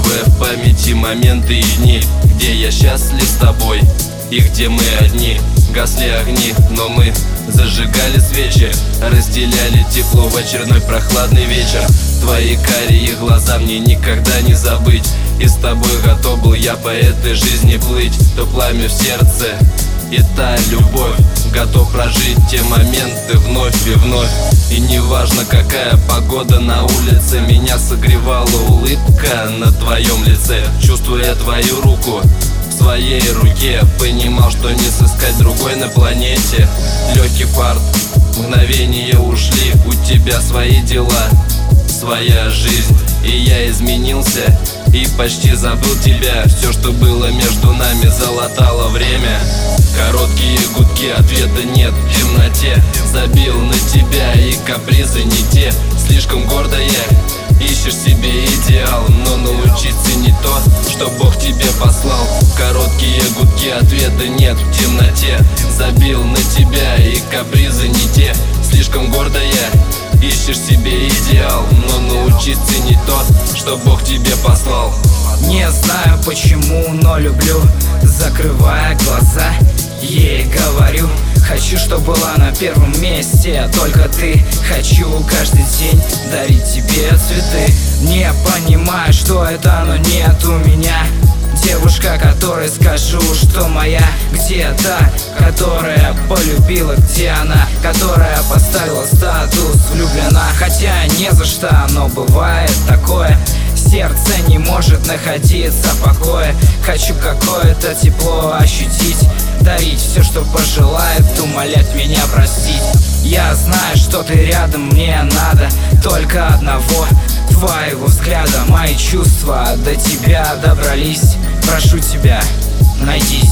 Складывая в памяти моменты и дни, где я счастлив с тобой и где мы одни. Гасли огни, но мы зажигали свечи, разделяли тепло в очередной прохладный вечер. Твои карие глаза мне никогда не забыть, и с тобой готов был я по этой жизни плыть. То пламя в сердце и та любовь, готов прожить те моменты вновь и вновь. И неважно, какая погода на улице, меня согревала улыбка на твоем лице. Чувствуя твою руку в своей руке, понимал, что не сыскать другой на планете. Легкий фарт, мгновения ушли, у тебя свои дела, своя жизнь. И я изменился и почти забыл тебя. Все, что было между нами, залатало время. Короткие гудки, ответа нет в темноте. Забил на тебя, и капризы не те. Слишком гордая, ищешь себе идеал, но научись ценить то, что Бог тебе послал. Короткие гудки, ответа нет в темноте. Забил на тебя, и капризы не те. Слишком гордая, ищешь себе идеал, но научись ценить то, что Бог тебе послал. Не знаю почему, но люблю, закрывая глаза, ей говорю: хочу, чтобы была на первом месте только ты. Хочу каждый день дарить тебе цветы. Не понимаю, что это, но нет у меня девушка, которой скажу, что моя. Где та, которая полюбила, где она, которая поставила статус влюблена? Хотя не за что, но бывает такое. Сердце не может находиться в покое. Хочу какое-то тепло ощутить, дарить все, что пожелает, умолять меня простить. Я знаю, что ты рядом, мне надо только одного твоего взгляда. Мои чувства до тебя добрались, прошу тебя, найдись.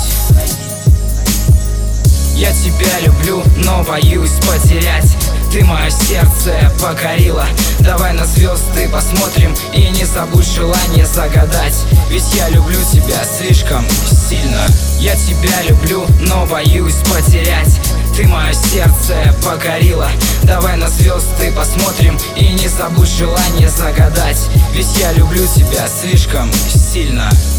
Я тебя люблю, но боюсь потерять. Ты мое сердце покорила. Давай на звезды посмотрим и не забудь желание загадать. Ведь я люблю тебя слишком сильно. Я тебя люблю, но боюсь потерять. Ты мое сердце покорила. Давай на звезды посмотрим и не забудь желание загадать. Ведь я люблю тебя слишком сильно.